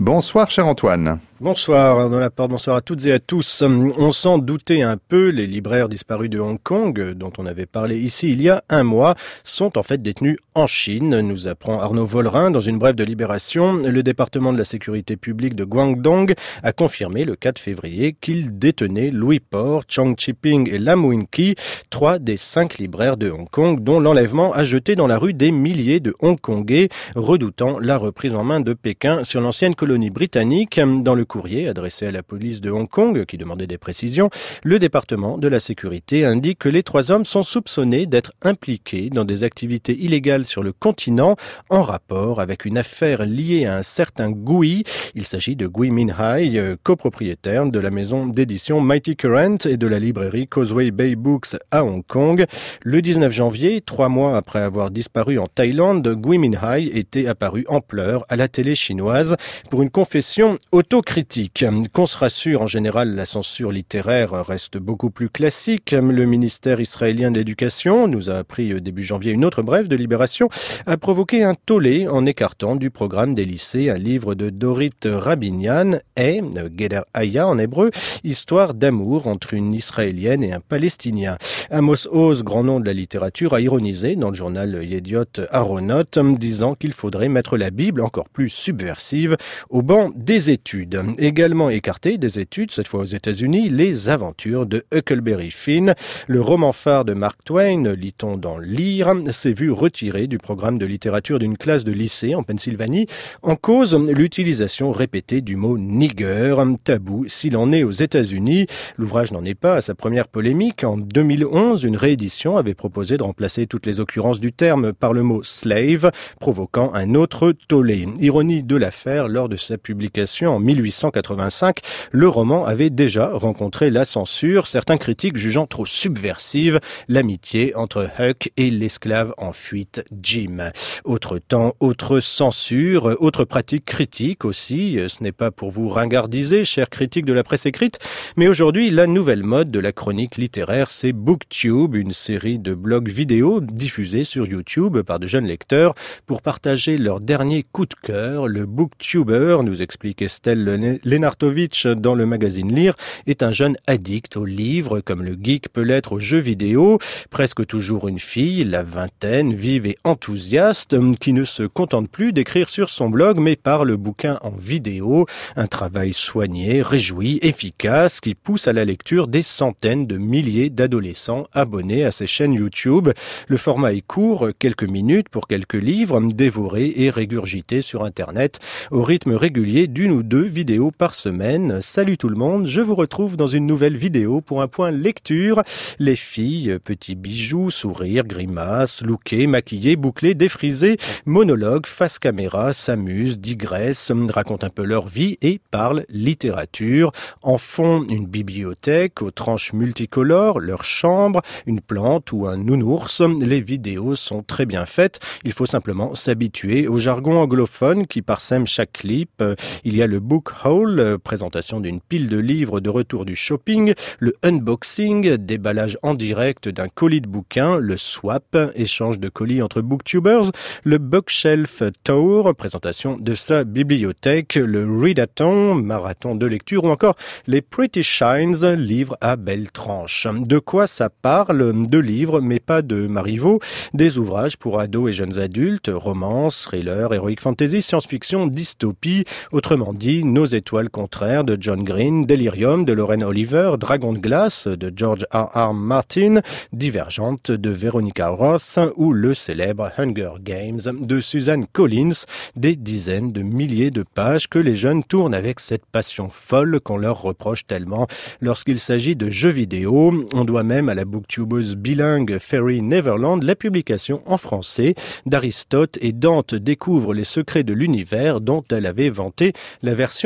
Bonsoir cher Antoine. Bonsoir Arnaud Laporte, bonsoir à toutes et à tous. On s'en doutait un peu, les libraires disparus de Hong Kong, dont on avait parlé ici il y a un mois, sont en fait détenus en Chine, nous apprend Arnaud Vollerin dans une brève de Libération. Le département de la sécurité publique de Guangdong a confirmé le 4 février qu'il détenait Louis Port, Chong Chiping et Lam Wing-ki, 3 des 5 libraires de Hong Kong, dont l'enlèvement a jeté dans la rue des milliers de Hongkongais, redoutant la reprise en main de Pékin sur l'ancienne colonie britannique. Dans le courrier adressé à la police de Hong Kong, qui demandait des précisions, le département de la sécurité indique que les 3 hommes sont soupçonnés d'être impliqués dans des activités illégales sur le continent en rapport avec une affaire liée à un certain Gui. Il s'agit de Gui Minhai, copropriétaire de la maison d'édition Mighty Current et de la librairie Causeway Bay Books à Hong Kong. Le 19 janvier, 3 mois après avoir disparu en Thaïlande, Gui Minhai était apparu en pleurs à la télé chinoise pour une confession autocritique. Qu'on se rassure, en général, la censure littéraire reste beaucoup plus classique. Le ministère israélien de l'Éducation nous a appris début janvier une autre brève de Libération, a provoqué un tollé en écartant du programme des lycées un livre de Dorit Rabinian, Geder Aya en hébreu, histoire d'amour entre une Israélienne et un Palestinien. Amos Oz, grand nom de la littérature, a ironisé dans le journal Yediot Aharonot, disant qu'il faudrait mettre la Bible, encore plus subversive, au banc des études. Également écarté des études, cette fois aux États-Unis, Les Aventures de Huckleberry Finn. Le roman phare de Mark Twain, lit-on dans Lire, s'est vu retiré du programme de littérature d'une classe de lycée en Pennsylvanie, en cause l'utilisation répétée du mot nigger, tabou s'il en est aux États-Unis. L'ouvrage n'en est pas à sa première polémique. En 2011, une réédition avait proposé de remplacer toutes les occurrences du terme par le mot slave, provoquant un autre tollé. Ironie de l'affaire, lors de sa publication en 1885, le roman avait déjà rencontré la censure, certains critiques jugeant trop subversive l'amitié entre Huck et l'esclave en fuite Jim. Autre temps, autre censure, autre pratique critique aussi. Ce n'est pas pour vous ringardiser, chers critiques de la presse écrite, mais aujourd'hui, la nouvelle mode de la chronique littéraire, c'est BookTube, une série de blogs vidéo diffusés sur YouTube par de jeunes lecteurs pour partager leur dernier coup de cœur. Le BookTuber, nous explique Estelle Lenartovitch dans le magazine Lire, est un jeune addict aux livres, comme le geek peut l'être aux jeux vidéo. Presque toujours une fille, la vingtaine, vive et enthousiaste, qui ne se contente plus d'écrire sur son blog, mais par le bouquin en vidéo. Un travail soigné, réjoui, efficace, qui pousse à la lecture des centaines de milliers d'adolescents abonnés à ses chaînes YouTube. Le format est court, quelques minutes pour quelques livres, dévorés et régurgités sur Internet, au rythme régulier d'une ou 2 vidéos par semaine. Salut tout le monde, je vous retrouve dans une nouvelle vidéo pour un point lecture. Les filles, petits bijoux, sourires, grimaces, lookées, maquillées, bouclées, défrisées, monologues, face caméra, s'amusent, digressent, racontent un peu leur vie et parlent littérature. En fond, une bibliothèque aux tranches multicolores, leur chambre, une plante ou un nounours. Les vidéos sont très bien faites. Il faut simplement s'habituer au jargon anglophone qui parsème chaque clip. Il y a le book haul, présentation d'une pile de livres de retour du shopping, le unboxing, déballage en direct d'un colis de bouquins, le swap, échange de colis entre booktubers, le bookshelf tour, présentation de sa bibliothèque, le readathon, marathon de lecture ou encore les Pretty Shines, livres à belle tranche. De quoi ça parle? De livres, mais pas de Marivaux, des ouvrages pour ados et jeunes adultes, romance, thriller, heroic fantasy, science-fiction, dystopie, autrement dit, Nos étoiles contraires de John Green, Delirium de Lauren Oliver, Dragon de glace de George R.R. Martin, Divergente de Veronica Roth ou le célèbre Hunger Games de Suzanne Collins, des dizaines de milliers de pages que les jeunes tournent avec cette passion folle qu'on leur reproche tellement lorsqu'il s'agit de jeux vidéo. On doit même à la booktubeuse bilingue Ferry Neverland la publication en français d'Aristote et Dante découvrent les secrets de l'univers dont elle avait vanté la version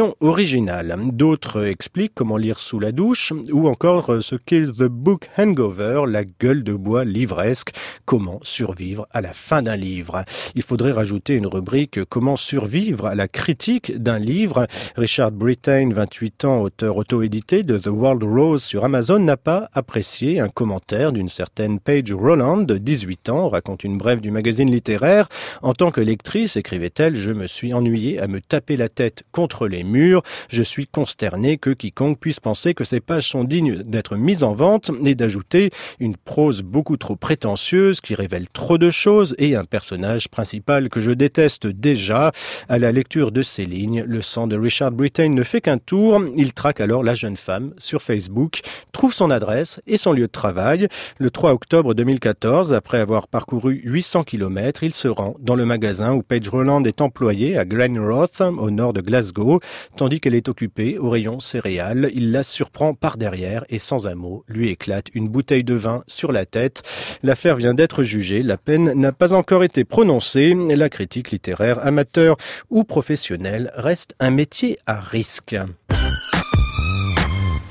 version originale. D'autres expliquent comment lire sous la douche ou encore ce qu'est The Book Hangover, la gueule de bois livresque, comment survivre à la fin d'un livre. Il faudrait rajouter une rubrique comment survivre à la critique d'un livre. Richard Brittain, 28 ans, auteur auto-édité de The World Rose sur Amazon, n'a pas apprécié un commentaire d'une certaine Paige Rowland, de 18 ans, raconte une brève du magazine littéraire. En tant que lectrice, écrivait-elle, je me suis ennuyée à me taper la tête contre les murs. Je suis consternée que quiconque puisse penser que ces pages sont dignes d'être mises en vente, et d'ajouter une prose beaucoup trop prétentieuse qui révèle trop de choses et un personnage principal que je déteste déjà. À la lecture de ces lignes, le sang de Richard Brittain ne fait qu'un tour. Il traque alors la jeune femme sur Facebook, trouve son adresse et son lieu de travail. Le 3 octobre 2014, après avoir parcouru 800 km, il se rend dans le magasin où Paige Rowland est employée à Glenrothes, au nord de Glasgow, tandis qu'elle est occupée au rayon céréales. Il la surprend par derrière et sans un mot lui éclate une bouteille de vin sur la tête. L'affaire vient d'être jugée, la peine n'a pas encore été prononcée. La critique littéraire, amateur ou professionnelle, reste un métier à risque.